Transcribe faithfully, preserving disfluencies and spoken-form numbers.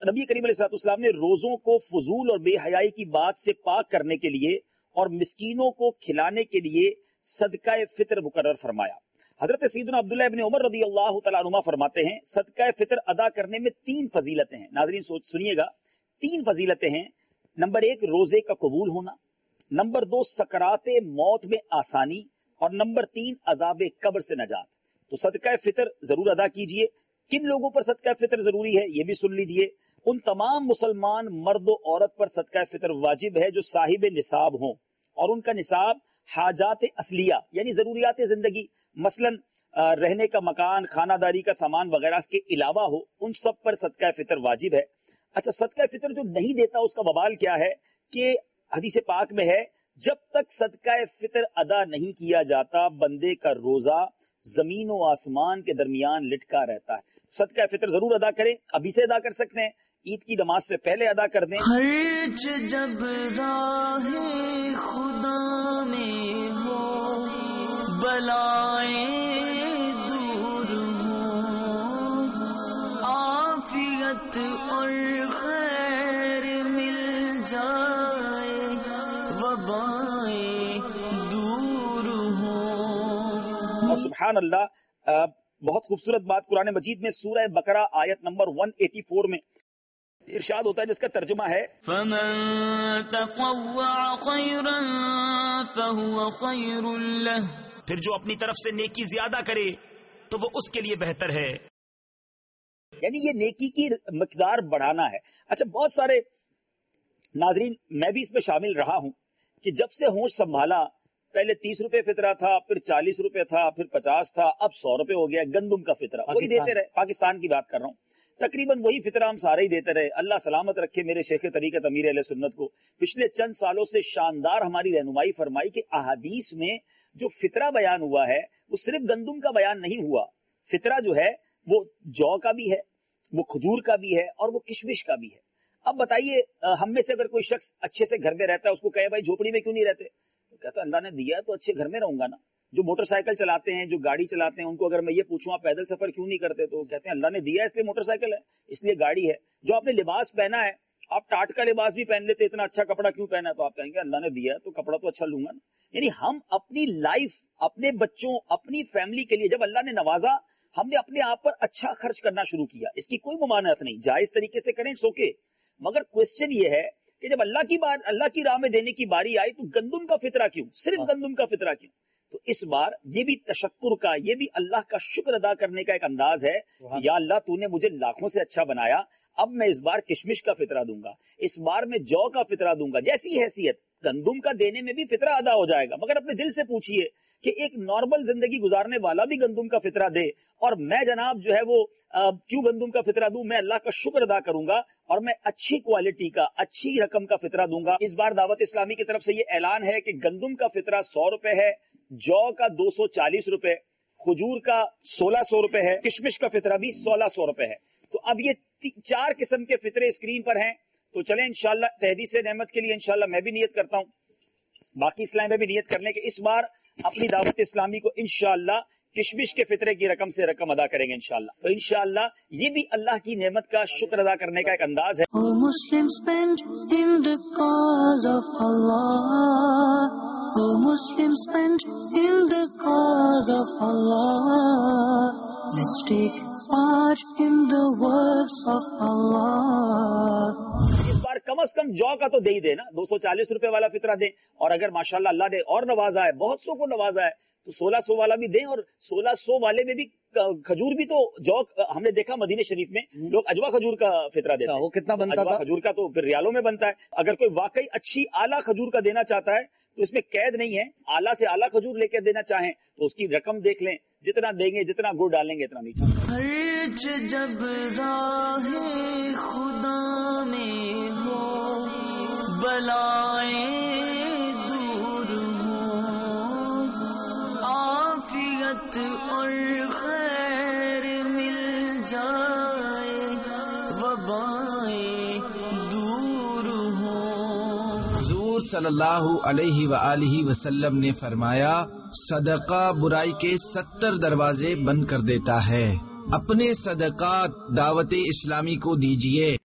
نبی کریم علیہ السلام نے روزوں کو فضول اور بے حیائی کی بات سے پاک کرنے کے لیے اور مسکینوں کو کھلانے کے لیے صدقہ فطر مقرر فرمایا. حضرت سیدنا عبداللہ ابن عمر رضی اللہ تعالیٰ عنہ فرماتے ہیں صدقہ فطر ادا کرنے میں تین فضیلتیں ہیں. ناظرین سوچ سنیے گا, تین فضیلتیں ہیں. نمبر ایک, روزے کا قبول ہونا. نمبر دو, سکرات موت میں آسانی. اور نمبر تین, عذاب قبر سے نجات. تو صدقہ فطر ضرور ادا کیجئے. کن لوگوں پر صدقہ فطر ضروری ہے یہ بھی سن لیجئے. ان تمام مسلمان مرد و عورت پر صدقہ فطر واجب ہے جو صاحب نصاب ہوں اور ان کا نصاب حاجات اصلیہ یعنی ضروریات زندگی, مثلا رہنے کا مکان, خانہ داری کا سامان وغیرہ کے علاوہ ہو, ان سب پر صدقہ فطر واجب ہے. اچھا, صدقہ فطر جو نہیں دیتا اس کا وبال کیا ہے کہ حدیث پاک میں ہے جب تک صدقہ فطر ادا نہیں کیا جاتا بندے کا روزہ زمین و آسمان کے درمیان لٹکا رہتا ہے. صدقہ فطر ضرور ادا کریں, ابھی سے ادا کر سکتے ہیں, عید کی نماز سے پہلے ادا کر دیں. خرچ جب راہ خدا میں ہو بلائیں دور ہوں عافیت اور خیر مل جائے وبائیں دور ہوں. اور سبحان اللہ, بہت خوبصورت بات قرآن مجید میں سورہ بقرہ آیت نمبر ایک سو چورانوے میں ارشاد ہوتا ہے جس کا ترجمہ ہے فَمَن تَطَوَّعَ خَيْرًا فَهُوَ خَيْرٌ لَهُ, پھر جو اپنی طرف سے نیکی زیادہ کرے تو وہ اس کے لیے بہتر ہے. یعنی یہ نیکی کی مقدار بڑھانا ہے. اچھا, بہت سارے ناظرین میں بھی اس میں شامل رہا ہوں کہ جب سے ہوش سنبھالا پہلے تیس روپے فطرہ تھا, پھر چالیس روپے تھا, پھر پچاس تھا, اب سو روپے ہو گیا. گندم کا فطرہ وہی دیتے رہے, پاکستان کی بات کر رہا ہوں, تقریباً وہی فطرہ ہم سارے ہی دیتے رہے. اللہ سلامت رکھے میرے شیخ طریقت امیر اہل سنت کو, پچھلے چند سالوں سے شاندار ہماری رہنمائی فرمائی کہ احادیث میں جو فطرہ بیان ہوا ہے وہ صرف گندم کا بیان نہیں ہوا. فطرہ جو ہے وہ جو کا بھی ہے, وہ کھجور کا بھی ہے, اور وہ کشمش کا بھی ہے. اب بتائیے, ہم میں سے اگر کوئی شخص اچھے سے گھر میں رہتا ہے, اس کو کہے بھائی جھوپڑی میں کیوں نہیں رہتے, تو کہتا اللہ نے دیا ہے تو اچھے گھر میں رہوں گا نا. جو موٹر سائیکل چلاتے ہیں, جو گاڑی چلاتے ہیں, ان کو اگر میں یہ پوچھوں آپ پیدل سفر کیوں نہیں کرتے, تو کہتے ہیں اللہ نے دیا ہے اس لیے موٹر سائیکل ہے, اس لیے گاڑی ہے. جو آپ نے لباس پہنا ہے, آپ ٹاٹ کا لباس بھی پہن لیتے, اتنا اچھا کپڑا کیوں پہنا ہے, تو آپ کہیں گے اللہ نے دیا ہے تو کپڑا تو اچھا لوں گا نا. یعنی ہم اپنی لائف, اپنے بچوں, اپنی فیملی کے لیے جب اللہ نے نوازا, ہم نے اپنے آپ پر اچھا خرچ کرنا شروع کیا. اس کی کوئی ممانعت نہیں, جائز طریقے سے کریں, سوکے. مگر کوشچن یہ ہے کہ جب اللہ کی بات, اللہ کی راہ میں دینے کی باری آئی تو گندم کا فطرہ کیوں, صرف گندم کا فطرہ کیوں؟ تو اس بار یہ بھی تشکر کا, یہ بھی اللہ کا شکر ادا کرنے کا ایک انداز ہے. یا اللہ تو نے مجھے لاکھوں سے اچھا بنایا, اب میں اس بار کشمش کا فطرہ دوں گا, اس بار میں جو کا فطرہ دوں گا. جیسی حیثیت گندم کا دینے میں بھی فطرہ ادا ہو جائے گا. مگر اپنے دل سے پوچھئے کہ ایک نارمل زندگی گزارنے والا بھی گندم کا فطرہ دے, اور میں جناب جو ہے وہ کیوں گندم کا فطرہ دوں؟ میں اللہ کا شکر ادا کروں گا اور میں اچھی کوالٹی کا, اچھی رقم کا فطرہ دوں گا. اس بار دعوت اسلامی کی طرف سے یہ اعلان ہے کہ گندم کا فطرہ سو روپے ہے, جو کا دو سو چالیس روپے, کھجور کا سولہ سو روپے ہے, کشمش کا فطرہ بھی سولہ سو روپے ہے. تو اب یہ چار قسم کے فطرے اسکرین پر ہیں. تو چلیں انشاءاللہ تحدیث نعمت کے لیے انشاءاللہ میں بھی نیت کرتا ہوں, باقی اسلام میں بھی نیت کرنے کے اس بار اپنی دعوت اسلامی کو انشاءاللہ کشمش کے فطرے کی رقم سے رقم ادا کریں گے انشاءاللہ. تو انشاءاللہ یہ بھی اللہ کی نعمت کا شکر ادا کرنے کا ایک انداز ہے. O Muslims spend in the cause of Allah. O Muslims spend in the cause of Allah. Let's take part in the works of Allah. اس بار کم از کم جو کا تو دے ہی دے نا, دو سو چالیس روپے والا فطرہ دیں, اور اگر ماشاءاللہ اللہ نے اور نوازا ہے, بہت سو کو نوازا ہے, تو سولہ سو والا بھی دیں. اور سولہ سو والے میں بھی کھجور بھی, تو جو ہم نے دیکھا مدینہ شریف میں لوگ اجوا کھجور کا فطرہ دیتے ہیں. وہ کتنا بنتا تھا؟ کھجور کا تو پھر ریالوں میں بنتا ہے. اگر کوئی واقعی اچھی اعلیٰ کھجور کا دینا چاہتا ہے تو اس میں قید نہیں ہے, اعلیٰ سے اعلیٰ کھجور لے کے دینا چاہیں تو اس کی رقم دیکھ لیں, جتنا دیں گے, جتنا گڑ ڈالیں گے, اتنا میٹھا. خرچ جب راہ خدا میں ہو بلائیں دور ہوں عافیت اور خیر مل جائے وبائیں دور ہوں. حضور صلی اللہ علیہ وآلہ وسلم نے فرمایا, صدقہ برائی کے ستر دروازے بند کر دیتا ہے. اپنے صدقات دعوت اسلامی کو دیجیے.